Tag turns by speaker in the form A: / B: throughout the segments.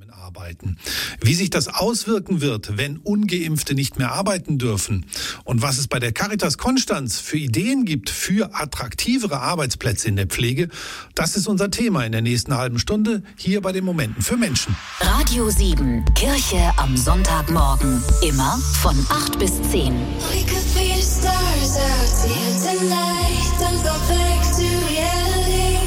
A: arbeiten. Wie sich das auswirken wird, wenn Ungeimpfte nicht mehr arbeiten dürfen und was es bei der Caritas Konstanz für Ideen gibt für attraktivere Arbeitsplätze in der Pflege, das ist unser Thema in der nächsten halben Stunde hier bei den Momenten für Menschen.
B: Radio 7, Kirche am Sonntagmorgen. Immer von 8 bis 10.
C: We could be the stars out here tonight. Don't go back to reality.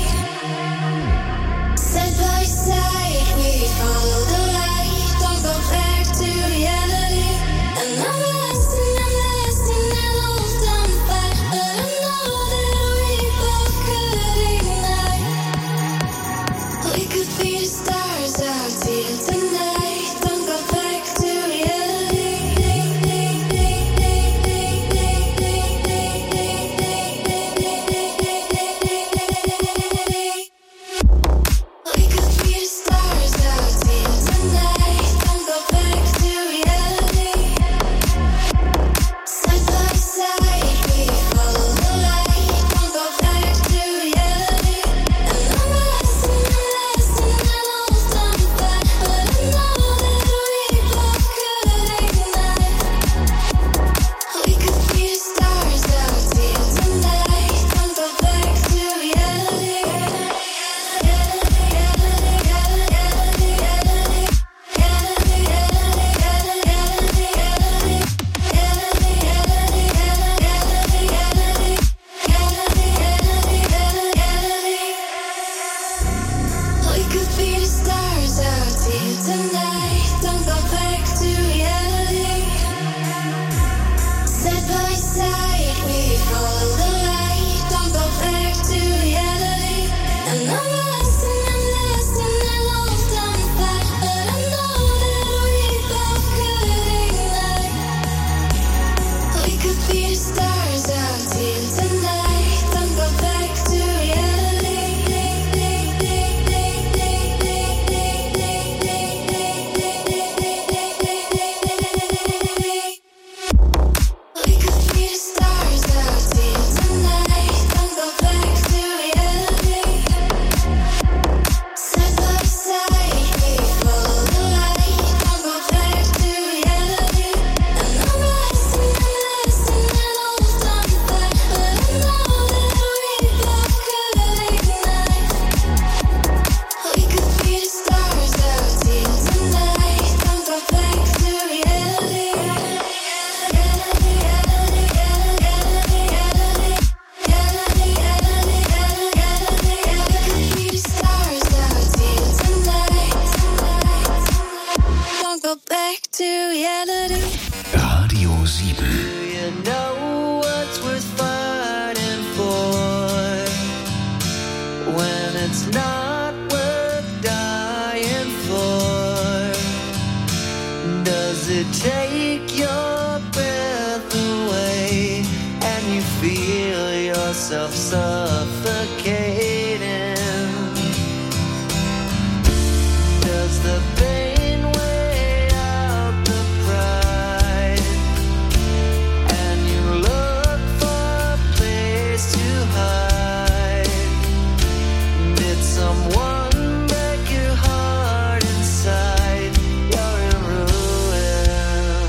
C: Side by side, we follow the light. Don't go back to reality. And I'm lost in an old dumb fight. But I know that we both could ignite. We could be the stars out here tonight. Don't go back to reality. We could be the stars out here tonight. Don't go back to reality. Side by side, we follow the light. Don't go back to reality. And I'm lost in an old dumb fight. But I know that we both could ignite. We could be the stars out here tonight. Don't go back to reality. We could be the stars out here tonight. Don't go back to reality. Side by side, we follow the light. Don't go back to reality. And I'm lost in an old dumb fight. But I know that we both could ignite. We could be the stars out here tonight. Don't go back to reality. We could be the stars out here tonight. Don't go back to reality. Side by side, we follow the light. Don't go back to reality. And I'm lost in an old dumb fight. But I know that we both could ignite. We could be the stars out here tonight. Don't go back to reality. We could be the stars out here tonight. Don't go back to reality.
D: Radio 7.
E: Do you know what's worth fighting for when it's not worth dying for? Does it take your breath away and you feel yourself suffocating? Does the pain weigh out the pride and you look for a place to hide? Did someone break your heart inside? You're in ruins.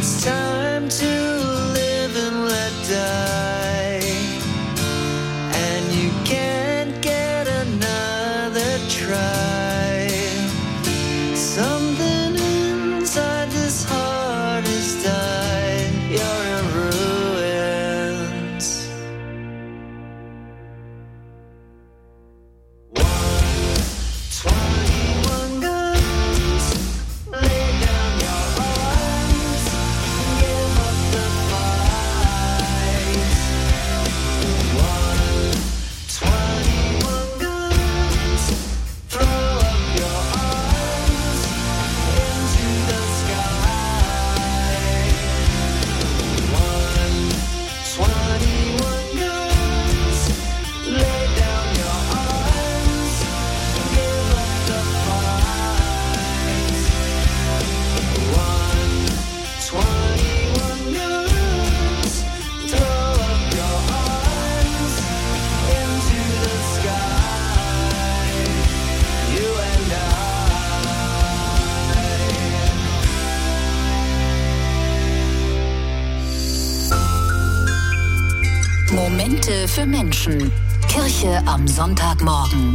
E: It's time to live and let die, and you can't get another try. Something inside this heart has died. You're in ruins. 121 guns. Lay down your arms. Give up the fight. 121 guns. Throw up your arms into the sky. 121 guns. Lay down your arms. Give up the fight. 121 guns. Throw up your arms into the sky. You and I.
B: Momente für Menschen. Kirche am Sonntagmorgen.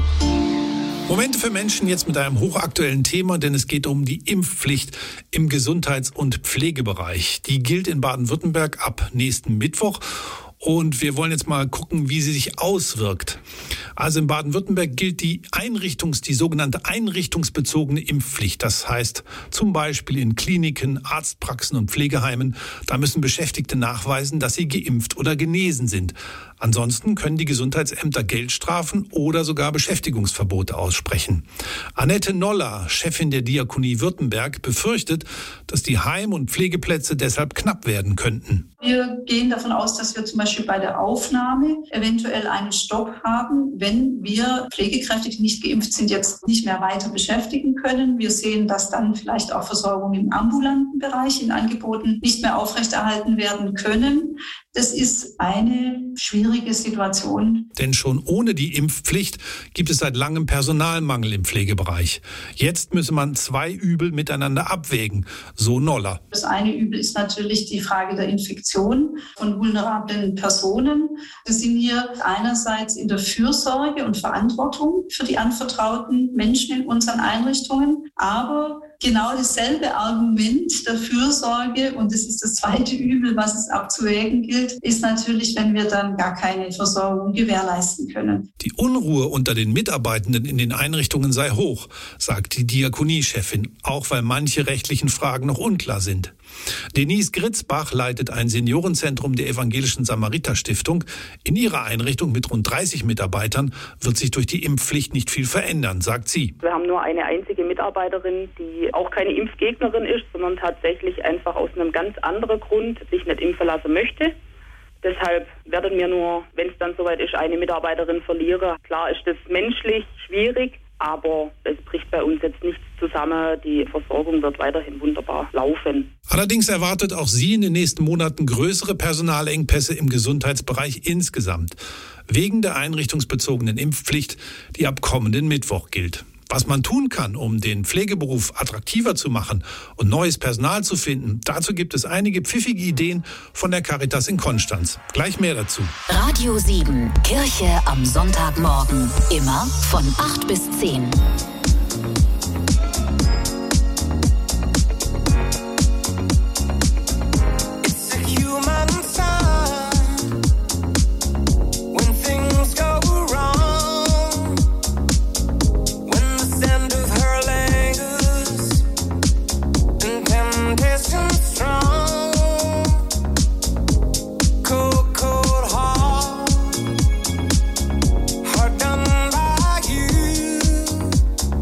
A: Momente für Menschen jetzt mit einem hochaktuellen Thema, denn es geht um die Impfpflicht im Gesundheits- und Pflegebereich. Die gilt in Baden-Württemberg ab nächsten Mittwoch. Und wir wollen jetzt mal gucken, wie sie sich auswirkt. Also in Baden-Württemberg gilt die sogenannte einrichtungsbezogene Impfpflicht. Das heißt zum Beispiel in Kliniken, Arztpraxen und Pflegeheimen, da müssen Beschäftigte nachweisen, dass sie geimpft oder genesen sind. Ansonsten können die Gesundheitsämter Geldstrafen oder sogar Beschäftigungsverbote aussprechen. Annette Noller, Chefin der Diakonie Württemberg, befürchtet, dass die Heim- und Pflegeplätze deshalb knapp werden könnten.
F: Wir gehen davon aus, dass wir zum Beispiel bei der Aufnahme eventuell einen Stopp haben, wenn wir Pflegekräfte, die nicht geimpft sind, jetzt nicht mehr weiter beschäftigen können. Wir sehen, dass dann vielleicht auch Versorgung im ambulanten Bereich in Angeboten nicht mehr aufrechterhalten werden können. Das ist eine schwierige Situation.
A: Denn schon ohne die Impfpflicht gibt es seit langem Personalmangel im Pflegebereich. Jetzt müsse man zwei Übel miteinander abwägen, so Noller.
F: Das eine Übel ist natürlich die Frage der Infektion von vulnerablen Personen. Wir sind hier einerseits in der Fürsorge und Verantwortung für die anvertrauten Menschen in unseren Einrichtungen, aber genau dasselbe Argument der Fürsorge, und das ist das zweite Übel, was es abzuwägen gilt, ist natürlich, wenn wir dann gar keine Versorgung gewährleisten können.
A: Die Unruhe unter den Mitarbeitenden in den Einrichtungen sei hoch, sagt die Diakonie-Chefin, auch weil manche rechtlichen Fragen noch unklar sind. Denise Gritzbach leitet ein Seniorenzentrum der Evangelischen Samariter-Stiftung. In ihrer Einrichtung mit rund 30 Mitarbeitern wird sich durch die Impfpflicht nicht viel verändern, sagt sie.
G: Wir haben nur eine einzige Mitarbeiterin, die auch keine Impfgegnerin ist, sondern tatsächlich einfach aus einem ganz anderen Grund sich nicht impfen lassen möchte. Deshalb werden wir nur, wenn es dann soweit ist, eine Mitarbeiterin verlieren. Klar ist das menschlich schwierig, aber es bricht bei uns jetzt nichts zusammen. Die Versorgung wird weiterhin wunderbar laufen.
A: Allerdings erwartet auch sie in den nächsten Monaten größere Personalengpässe im Gesundheitsbereich insgesamt, wegen der einrichtungsbezogenen Impfpflicht, die ab kommenden Mittwoch gilt. Was man tun kann, um den Pflegeberuf attraktiver zu machen und neues Personal zu finden, dazu gibt es einige pfiffige Ideen von der Caritas in Konstanz. Gleich mehr dazu.
B: Radio 7, Kirche am Sonntagmorgen. Immer von 8 bis 10.
E: It's a human sign when things go wrong, when the scent of her lingers and temptation strong. Cold, cold heart done by you.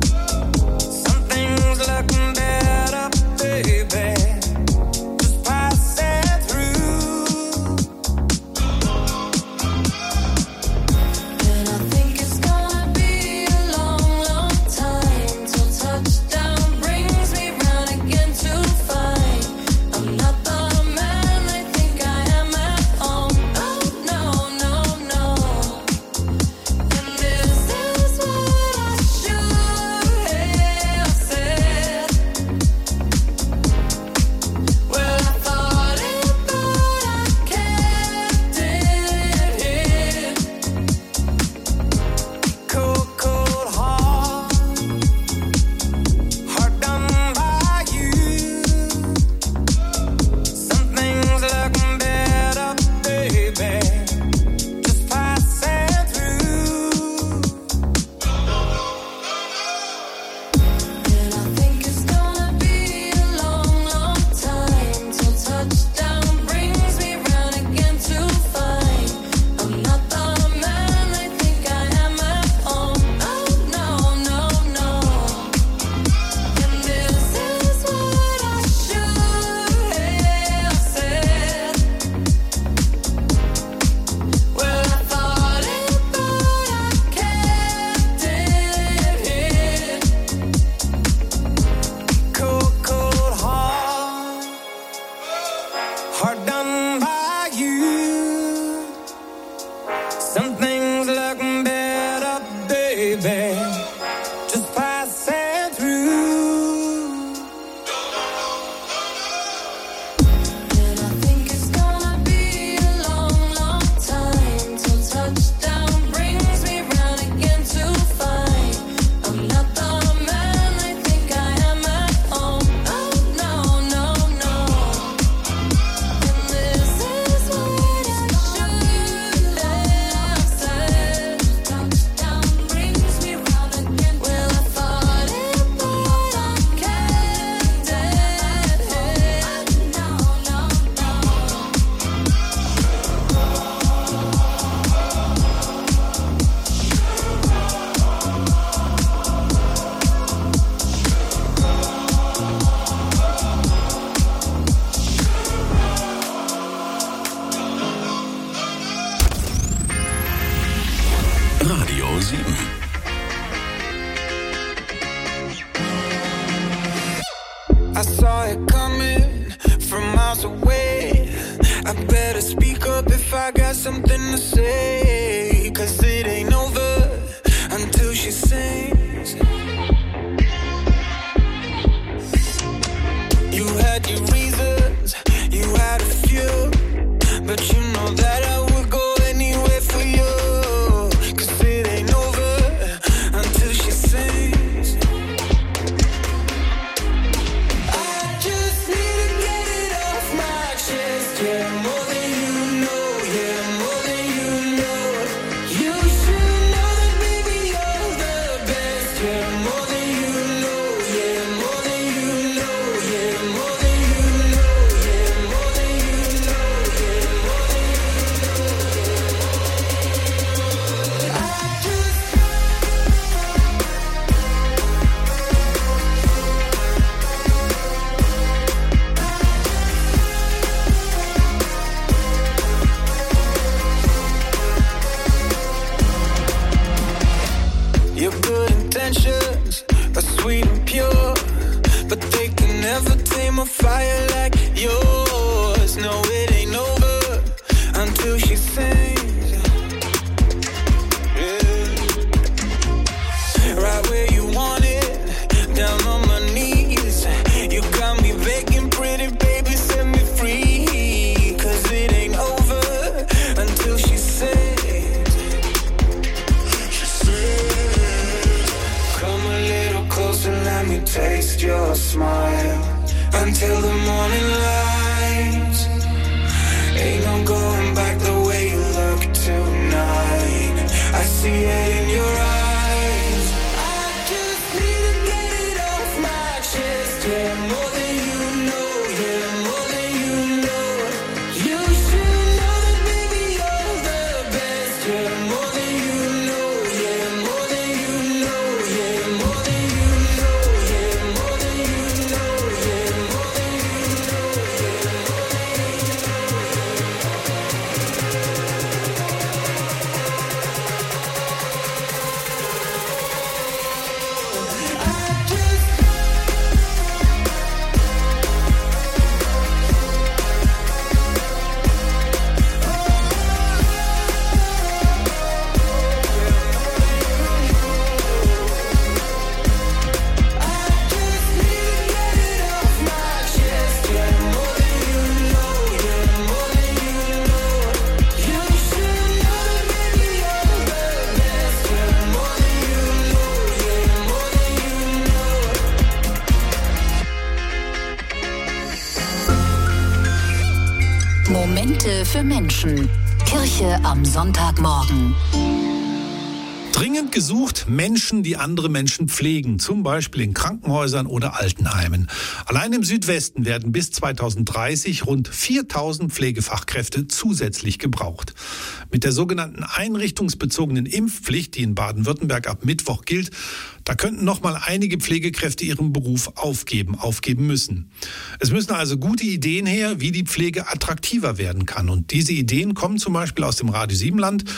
H: hard done by you. Some things look better, baby, just passing through.
C: And I think it's gonna be a long, long time till touchdown brings me round again to find I'm not the man I think I am at home. Oh no, no, no. And this is what I should have said. Touchdown brings me round again. Well, I thought it, but I can't dead head. No, no, no.
D: Radio 7.
H: I saw it coming from miles away. I better speak up if I got something to say. 'Cause it ain't over until she sings. You had your reasons, you had a few, but you know that I would go anywhere for you. 'Cause it ain't over until she sings. I just need to get it off my chest, yeah, more than you know, yeah, more than you know. You should know that, baby, you're the best, yeah, more than you know, yeah, more than you know, yeah, more than you know, yeah, more than you know, yeah, more than you know. I just Your good intentions are sweet and pure, but they can never tame a fire like yours. No, it ain't over until she sings. Yeah. Right where you want it, down on my knees. You got me begging, pretty baby, set me free. 'Cause it ain't over until she sings. Come a little closer, let me taste your smile until the morning light. Ain't no going back the way you look tonight. I see it in your eyes. I just need to get it off my chest, yeah, more than you know, yeah, more than you know. You should know that, baby, you're the best, yeah, more than you know, yeah, more than you know, yeah, more than you know, yeah, more than you know, yeah, more than you know, yeah, more than you
B: Momente für Menschen. Kirche am Sonntagmorgen.
A: Dringend gesucht Menschen, die andere Menschen pflegen, zum Beispiel in Krankenhäusern oder Altenheimen. Allein im Südwesten werden bis 2030 rund 4.000 Pflegefachkräfte zusätzlich gebraucht. Mit der sogenannten einrichtungsbezogenen Impfpflicht, die in Baden-Württemberg ab Mittwoch gilt, da könnten noch mal einige Pflegekräfte ihren Beruf aufgeben müssen. Es müssen also gute Ideen her, wie die Pflege attraktiver werden kann. Und diese Ideen kommen zum Beispiel aus dem Radio 7 Land,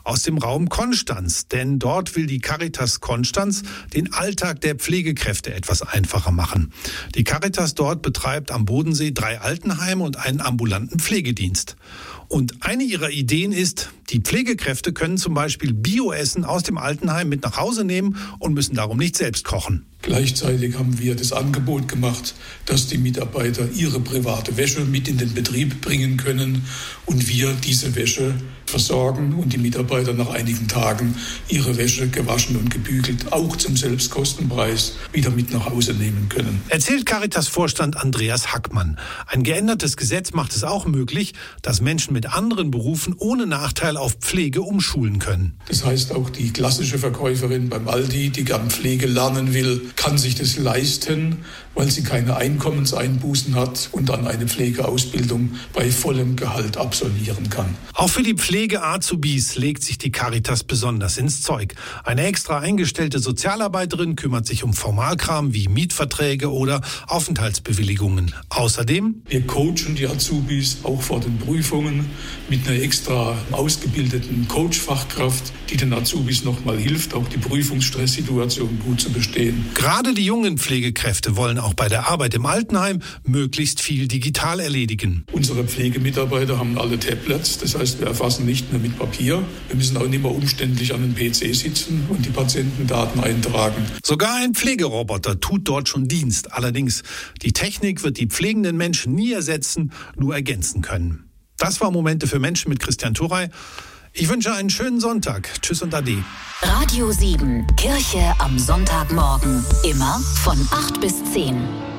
A: aus dem Raum Konstanz. Denn dort will die Caritas Konstanz den Alltag der Pflegekräfte etwas einfacher machen. Die Caritas dort betreibt am Bodensee 3 Altenheime und einen ambulanten Pflegedienst. Und eine ihrer Ideen ist, die Pflegekräfte können zum Beispiel Bioessen aus dem Altenheim mit nach Hause nehmen und müssen darum nicht selbst kochen.
I: Gleichzeitig haben wir das Angebot gemacht, dass die Mitarbeiter ihre private Wäsche mit in den Betrieb bringen können und wir diese Wäsche versorgen und die Mitarbeiter nach einigen Tagen ihre Wäsche gewaschen und gebügelt auch zum Selbstkostenpreis wieder mit nach Hause nehmen können.
A: Erzählt Caritas-Vorstand Andreas Hackmann. Ein geändertes Gesetz macht es auch möglich, dass Menschen mit anderen Berufen ohne Nachteil auf Pflege umschulen können.
I: Das heißt, auch die klassische Verkäuferin beim Aldi, die gern Pflege lernen will, kann sich das leisten, weil sie keine Einkommenseinbußen hat und dann eine Pflegeausbildung bei vollem Gehalt absolvieren kann.
A: Auch für die Pflege-Azubis legt sich die Caritas besonders ins Zeug. Eine extra eingestellte Sozialarbeiterin kümmert sich um Formalkram wie Mietverträge oder Aufenthaltsbewilligungen. Außerdem:
I: wir coachen die Azubis auch vor den Prüfungen mit einer extra ausgebildeten Coach-Fachkraft, die den Azubis nochmal hilft, auch die Prüfungsstresssituation gut zu bestehen.
A: Gerade die jungen Pflegekräfte wollen auch bei der Arbeit im Altenheim möglichst viel digital erledigen.
I: Unsere Pflegemitarbeiter haben alle Tablets, das heißt, wir erfassen nicht mehr mit Papier. Wir müssen auch nicht mehr umständlich an einem PC sitzen und die Patientendaten eintragen.
A: Sogar ein Pflegeroboter tut dort schon Dienst. Allerdings, die Technik wird die pflegenden Menschen nie ersetzen, nur ergänzen können. Das war Momente für Menschen mit Christian Thuray. Ich wünsche einen schönen Sonntag. Tschüss und Ade.
B: Radio 7, Kirche am Sonntagmorgen. Immer von 8 bis 10.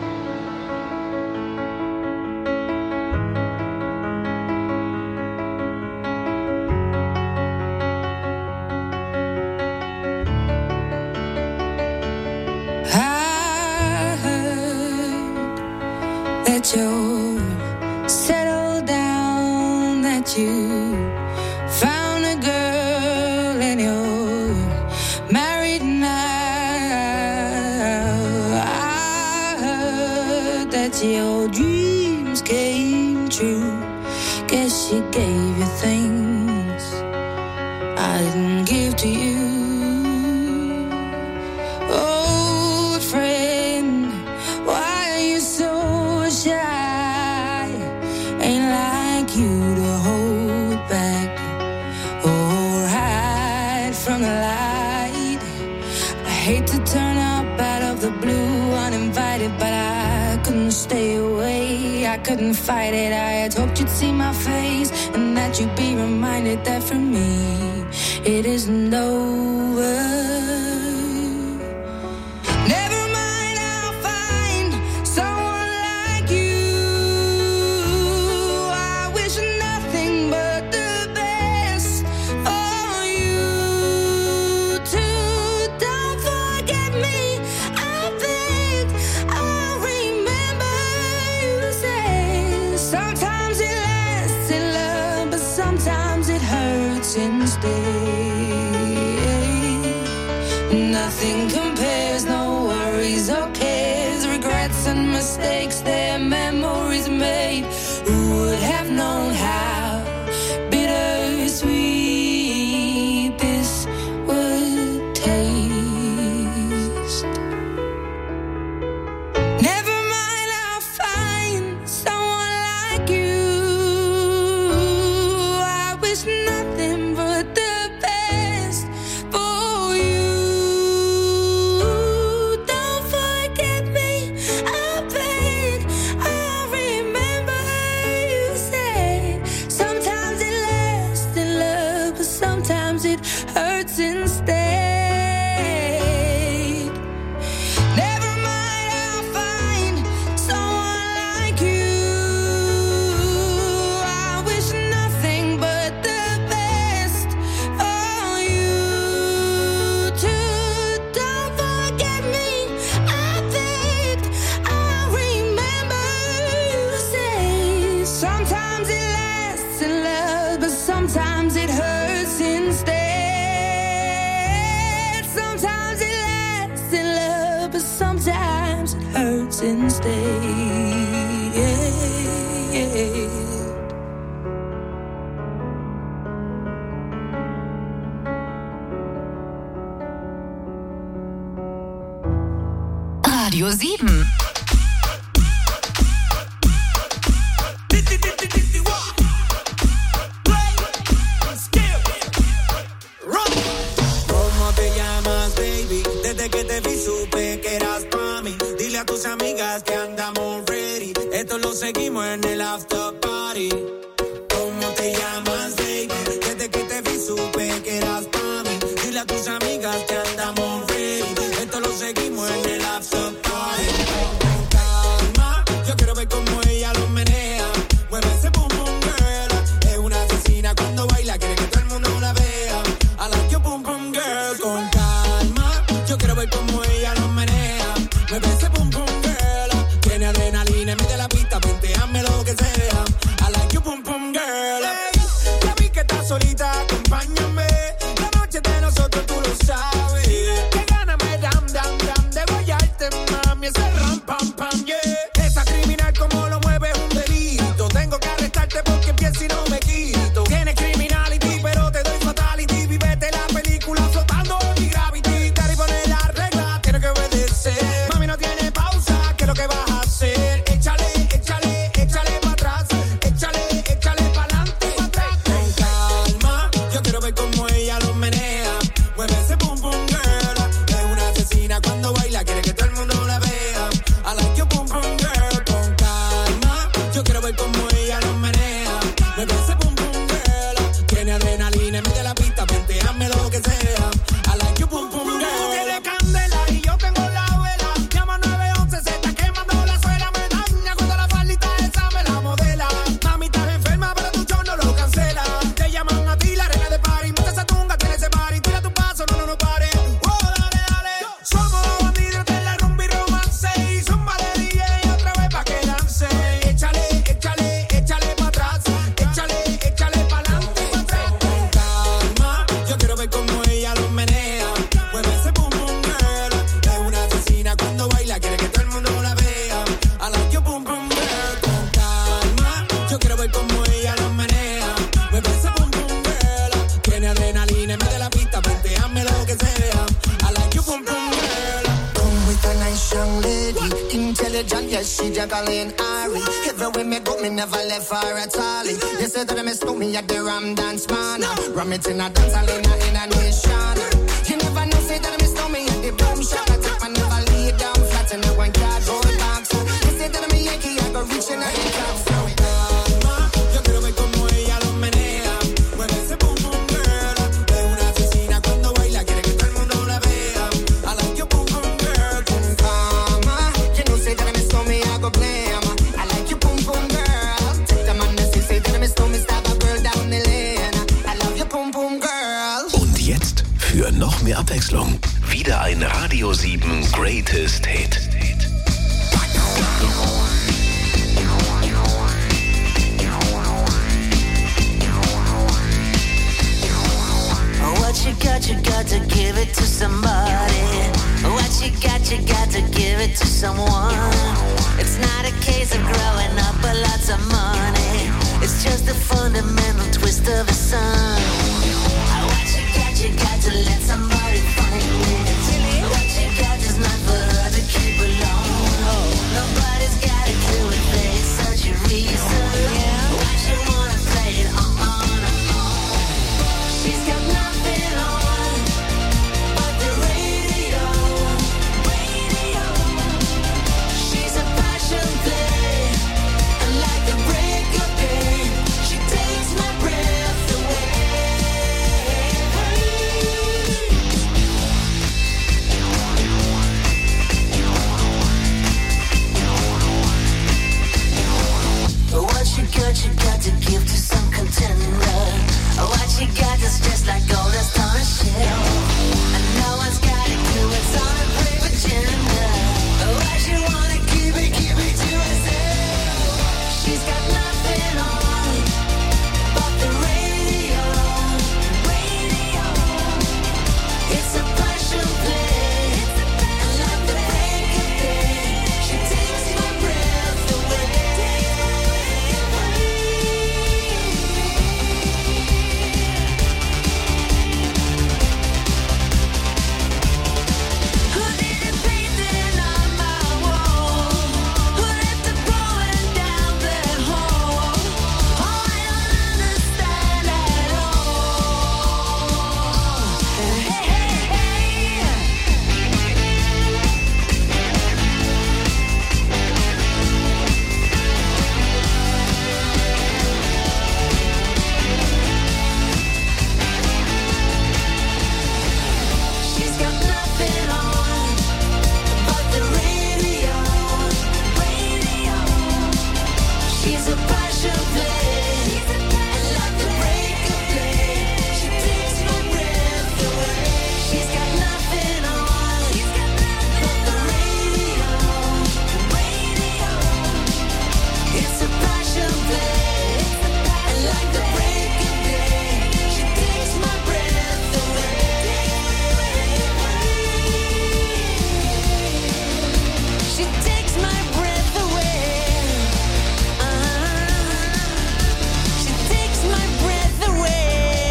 C: I heard that you're settled down, that you found a girl and you're married now. I heard that your dreams came true. Guess she gave you things I didn't give to you. Old friend, why are you so shy? Ain't like you to hold back or hide from the light. I hate to turn up out of the blue uninvited, but I couldn't stay away. I couldn't fight it. I had hoped you'd see my face and that you'd be reminded that for me it isn't over. Never mind, I'll find someone like you. I wish nothing but the best for you too. Don't forget me, I beg. I remember you said sometimes it lasts in love, but sometimes it hurts instead. Nothing compares, no worries or cares, regrets and mistakes, their memories made. Who would have known how bittersweet this would taste? Never mind, I'll find someone like you. I wish nothing but the best for you. Don't forget me, I beg. I remember you said sometimes it lasts in love, but sometimes it hurts instead. Never mind, I'll find someone like you. I wish nothing but the best for you too. Don't forget me, I begged. I remember you said sometimes it lasts in love, but sometimes it hurts instead. Sometimes it lasts in love, but sometimes it hurts instead.
B: Radio 7.
J: ¿Cómo te llamas, baby? Desde que te vi supe que eras pa' mí. Dile a tus amigas que andamos ready. Esto lo seguimos en el after party. ¿Cómo te llamas, baby? Desde que te vi supe que eras pa' mí. Dile a tus amigas que andamos ready. Esto lo seguimos en el after party. Con calma, yo quiero ver cómo ella lo menea. Mueve ese boom boom girl. Es una asesina cuando baila, quiere que todo el mundo la vea. I like your boom boom girl. Con calma, yo quiero ver cómo ella lo menea. Mueve ese boom boom girl. Tiene adrenalina, mete la pista, venteame lo que sea. I like your boom boom girl. Hey, ya vi que estás solita, acompáñame. La noche de nosotros tú lo sabes. Que gana me dam dam dam de guayarte, mami. Ese ram pam pam, yeah. Esa criminal como lo mueve es un delito. Tengo que arrestarte porque pienso y no me quito. Tienes criminality, pero te doy fatality. Vívete la película flotando en mi gravity. Cari pone la regla, tiene que obedecer. Mami no tiene pausa, ¿qué es lo que vas a hacer? Échale, échale, échale pa' atrás. Échale, échale pa'lante y pa' atrás. Con calma, yo quiero ver cómo ella lo menea. Mueve ese boom boom girl. Es una asesina cuando baila, quiere que todo el mundo la vea. I like your boom boom girl. Con calma, yo quiero ver cómo ella lo menea. Mueve ese boom boom girl. Tiene adrenalina, mete la pista, venteame lo que sea. I like your boom boom girl. Tú tienes candela y yo tengo la vela. Llama 911, se está quemando la suela. Me daña cuando la faldita esa me la modela. Mami, estás enferma, pero tu show no lo cancela. Te llaman a ti, la reina de party. Monta esa tunga, tiene ese party. Tira tu paso, no pares. Oh, dale, dale. Somos los bandidos de la rumba y romance. Y zumba de DJ otra vez pa' que lance. Échale, échale, échale pa' atrás. Échale, échale pa'lante y pa' atrás. Con calma, yo quiero ver cómo ella lo menea. Mueve ese boom boom girl. Es una asesina cuando baila, quiere que todo el mundo la vea. I like your boom boom girl. Con calma, yo quiero ver cómo ella lo menea. Mueve ese boom boom girl. Tiene adrenalina, mete la pista, venteame lo que sea. I like your boom boom girl.
K: Come with a nice young lady, intelligent, yes, she Jacqueline Ari. Everywhere me go, me never left her at all. You said that I miss me at the Ram Dance Man. Ram it in a dance hall in a nation. You never know, say that I miss me at the Boom Shop. I take my never lay down flat in a one cardboard box. You said that I'm a Yankee, I go reaching out the top. So
J: Calma, yo quiero ver cómo ella lo menea. Mueve ese boom boom girl. Es una asesina cuando baila, quiere que todo el mundo la vea. I like your boom boom girl.
K: con calma, you know, say that I miss me, I go blame. I like you, boom boom girl. Take the man that say that I miss me, stab a girl down the lane. I love you, boom boom girl.
D: Und jetzt für noch mehr Abwechslung wieder ein Radio 7 Greatest Hit.
E: What you got to give it to somebody. What you got to give it to someone. It's not a case of growing up with lots of money. It's just a fundamental twist of a sun. What you got to let somebody find it. What you got is not for her to keep alone. Nobody's got a clue if there's such a reason. Why she wanna play it on and on. She's got nothing on but the radio. She's a passion play, and like the break of day, she takes my breath away. What you got to give to some contender. What you got is just like gold dust on a shelf, and no one's got a clue it's on a brave agenda. What you wanna keep it to herself. She's got nothing on but the radio. It's a passion play, and like the break of day, she takes my breath away. She's a passion play. And like the break of day, she takes my breath away. She's got nothing on but the radio. It's a passion play. And like the break of day, she takes my breath away. She takes my breath away. She takes my breath away.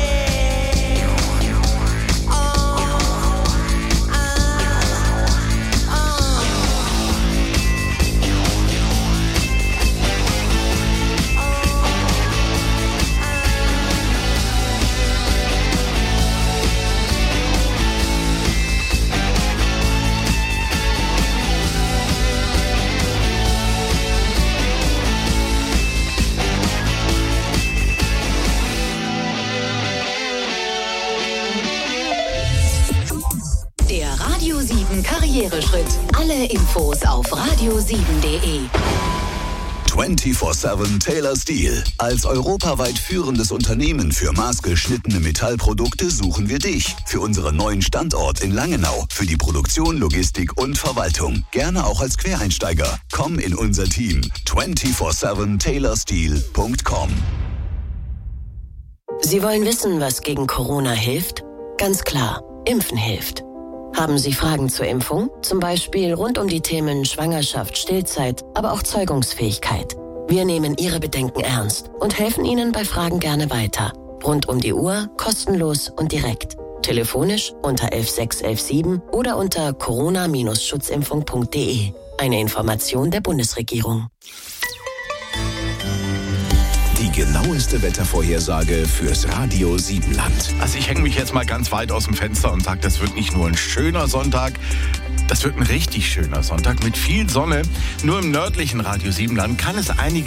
B: Der Radio 7 Karriereschritt. Alle Infos auf radio7.de.
D: 24/7 Taylor Steel. Als europaweit führendes Unternehmen für maßgeschnittene Metallprodukte suchen wir dich. Für unseren neuen Standort in Langenau. Für die Produktion, Logistik und Verwaltung. Gerne auch als Quereinsteiger. Komm in unser Team. 24/7taylorsteel.com.
L: Sie wollen wissen, was gegen Corona hilft? Ganz klar, Impfen hilft. Haben Sie Fragen zur Impfung? Zum Beispiel rund um die Themen Schwangerschaft, Stillzeit, aber auch Zeugungsfähigkeit. Wir nehmen Ihre Bedenken ernst und helfen Ihnen bei Fragen gerne weiter. Rund um die Uhr, kostenlos und direkt. Telefonisch unter 116 117 oder unter corona-schutzimpfung.de. Eine Information der Bundesregierung.
D: Die genaueste Wettervorhersage fürs Radio 7 Land.
M: Also ich hänge mich jetzt mal ganz weit aus dem Fenster und sage, das wird nicht nur ein schöner Sonntag, das wird ein richtig schöner Sonntag mit viel Sonne. Nur im nördlichen Radio 7 Land kann es einige